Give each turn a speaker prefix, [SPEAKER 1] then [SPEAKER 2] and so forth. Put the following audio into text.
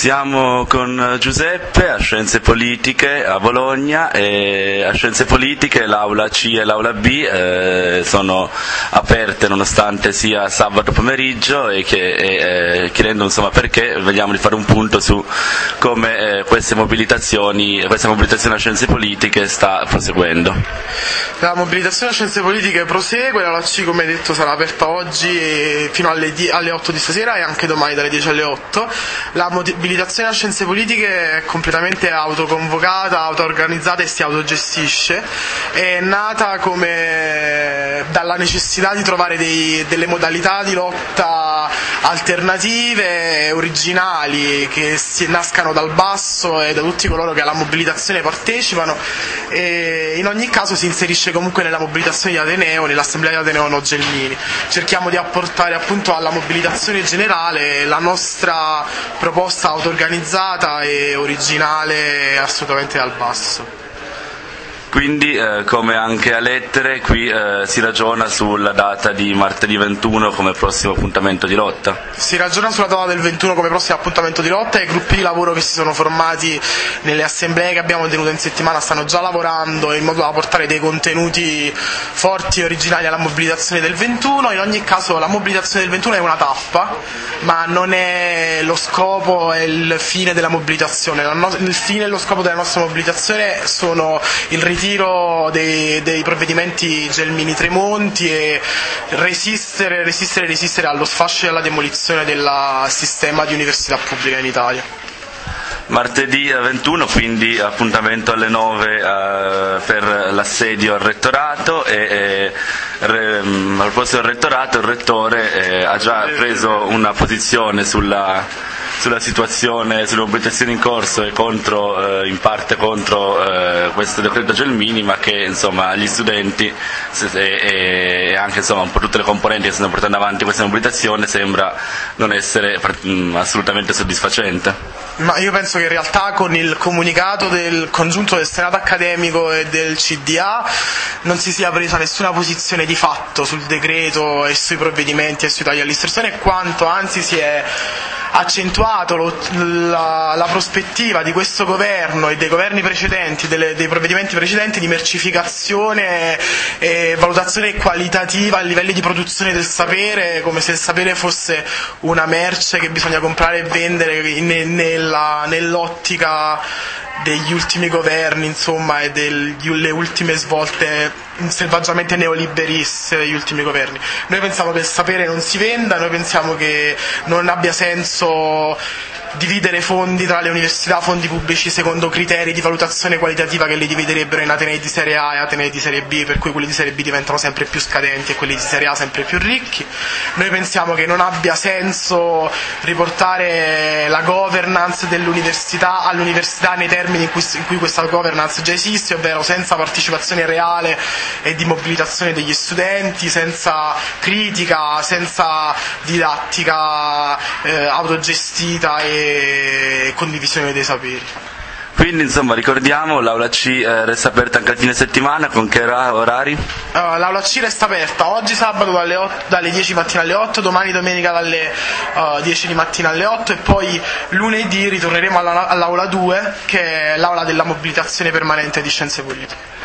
[SPEAKER 1] Siamo con Giuseppe a Scienze Politiche a Bologna e a Scienze Politiche l'aula C e l'aula B sono aperte nonostante sia sabato pomeriggio e chiedendo perché vediamo di fare un punto su come questa mobilitazione a Scienze Politiche sta proseguendo.
[SPEAKER 2] La mobilitazione a Scienze Politiche prosegue, l'aula C come detto sarà aperta oggi fino alle 8 di stasera e anche domani dalle 10 alle 8. La mobilitazione a Scienze Politiche è completamente autoconvocata, auto-organizzata e si autogestisce. È nata dalla necessità di trovare delle modalità di lotta alternative, originali, che nascano dal basso e da tutti coloro che alla mobilitazione partecipano, e in ogni caso si inserisce comunque nella mobilitazione di Ateneo, nell'assemblea di Ateneo No Gelmini. Cerchiamo di apportare appunto alla mobilitazione generale la nostra proposta auto-organizzata e originale assolutamente dal basso.
[SPEAKER 1] Quindi, come anche a Lettere, qui si ragiona sulla data di martedì 21 come prossimo appuntamento di lotta?
[SPEAKER 2] Si ragiona sulla data del 21 come prossimo appuntamento di lotta e i gruppi di lavoro che si sono formati nelle assemblee che abbiamo tenuto in settimana stanno già lavorando in modo da portare dei contenuti forti e originali alla mobilitazione del 21. In ogni caso la mobilitazione del 21 è una tappa, ma non è lo scopo e il fine della mobilitazione. Il fine e lo scopo della nostra mobilitazione sono il ritiro dei provvedimenti Gelmini-Tremonti e resistere allo sfascio e alla demolizione del sistema di università pubblica in Italia.
[SPEAKER 1] Martedì 21, quindi appuntamento alle 9 per l'assedio al rettorato e a proposito del rettorato, il rettore ha già preso una posizione sulla situazione, sulle mobilitazioni in corso e in parte contro questo decreto Gelmini, ma che gli studenti e anche un po' tutte le componenti che stanno portando avanti questa mobilitazione sembra non essere assolutamente soddisfacente.
[SPEAKER 2] Ma io penso che in realtà con il comunicato del congiunto del Senato accademico e del CDA non si sia presa nessuna posizione di fatto sul decreto e sui provvedimenti e sui tagli all'istruzione, quanto anzi si è accentuato la prospettiva di questo governo e dei governi precedenti, dei provvedimenti precedenti, di mercificazione e valutazione qualitativa a livelli di produzione del sapere, come se il sapere fosse una merce che bisogna comprare e vendere nell'ottica degli ultimi governi, e delle ultime svolte selvaggiamente neoliberiste degli ultimi governi. Noi pensiamo che il sapere non si venda, noi pensiamo che non abbia senso dividere fondi tra le università, fondi pubblici secondo criteri di valutazione qualitativa che li dividerebbero in atenei di serie A e atenei di serie B, per cui quelli di serie B diventano sempre più scadenti e quelli di serie A sempre più ricchi. Noi pensiamo che non abbia senso riportare la governance dell'università all'università nei termini in cui questa governance già esiste, ovvero senza partecipazione reale e di mobilitazione degli studenti, senza critica, senza didattica autogestita e condivisione dei saperi.
[SPEAKER 1] Quindi ricordiamo, l'aula C resta aperta anche al fine settimana, con che orari?
[SPEAKER 2] L'aula C resta aperta oggi sabato dalle 10 mattina alle 8, domani domenica dalle 10 di mattina alle 8 e poi lunedì ritorneremo all'aula 2, che è l'aula della mobilitazione permanente di Scienze Politiche.